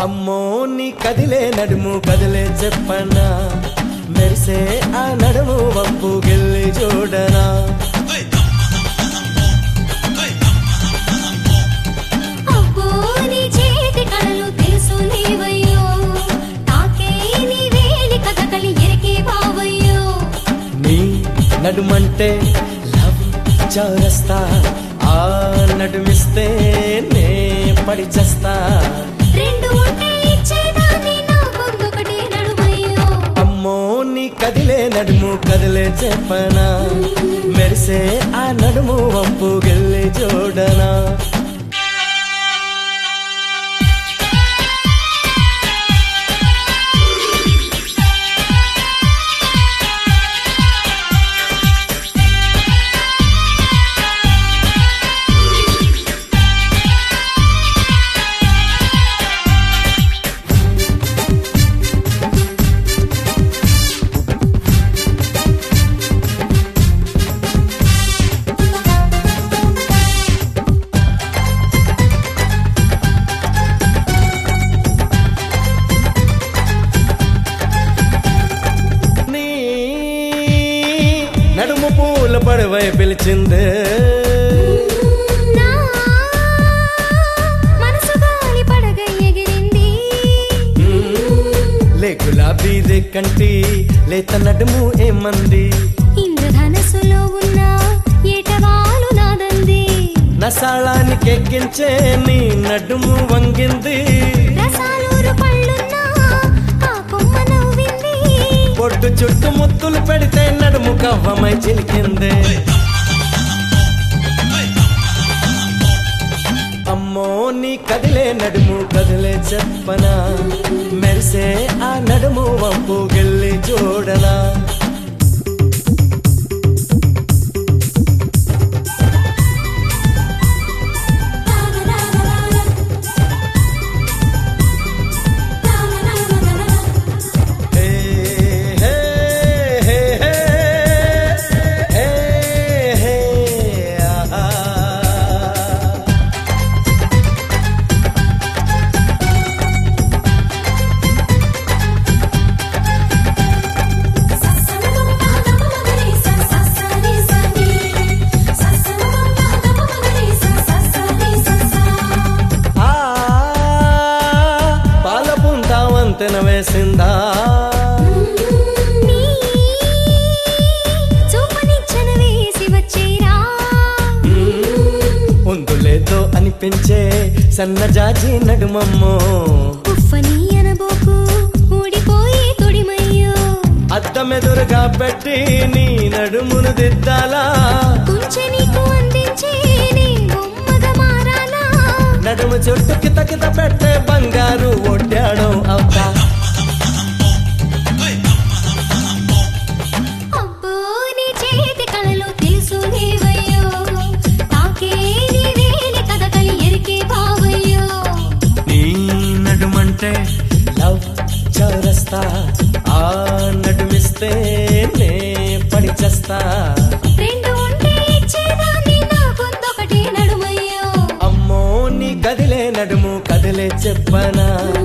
అమ్మో నీ కదిలే నడుము కదిలే చెప్పనా మెరిసే ఆ నడుము వంపు గెల్లి చూడనా అబ్బో నీ చేతి కళలు తెలుసు నీవయ్యో తాకే నీ వేలి కథకలి ఎరికే బావయ్యో నీ నడుమంటే లవ్ చౌరస్తా ఆ నడుమిస్తే నే పడి చేస్తా రెండు ఉంటే ఇచ్చేదాన్ని నాకొందొకటి నడుమయ్యో అమ్మో నీ కదిలే నడుము కదిలే చెప్పనా మెరిసే ఆ నడుము వంపు గెల్లి చూడనా నడుము పూల పడవై పిలిచిందే నా మనసు గాలి పడగ ఎగిరింది లే గులాబీ కంటి లేత నడుము ఏమంది ఇంద్రధనస్సులో ఉన్న ఏటవాలు నాదంది నసాళానికి ఎక్కించే నీ నడుము వంగింది రసాలూరు పళ్ళున్నా ఆ కొమ్మ నవ్వింది పొట్టు చుట్టూ ముత్తులు పెడితే నడుము కవ్వమై చిలికిందే అమ్మో నీ కదిలే నడుము కదిలే చెప్పనా మెరిసే ఆ నడుము వంపు గెల్లి చూడనా వేసిందా చూపనిచ్చన వేసి వచ్చేరా ఉందులేదో అనిపించే సన్నజాజి నడుమమ్మో ఉఫ్ఫని అనబోకు ఊడిపోయి తొడిమయ్యో అద్దమెదురుగా పెట్టి నీ నడుమును దిద్దాలా కుంచె నీకు అందించే నీ బొమ్మగా మారాలా నడుము చుట్టూ కిత కిత పెట్టే బంగారు ఒడ్డాడం అవుతా అబ్బో నీ చేతి కళలు తెలుసు నీవయ్యో తాకే నీ వేలి కథకలి ఎరికే బావయ్యో నీ నడుమంటే లవ్ చౌరస్తా ఆ నడుమిస్తే నే పడి చేస్తా రెండు ఉంటే ఇచ్చేదాన్ని నాకొందొకటి నడుమయ్యో అమ్మో నీ కదిలే నడుము కదిలే చెప్పనా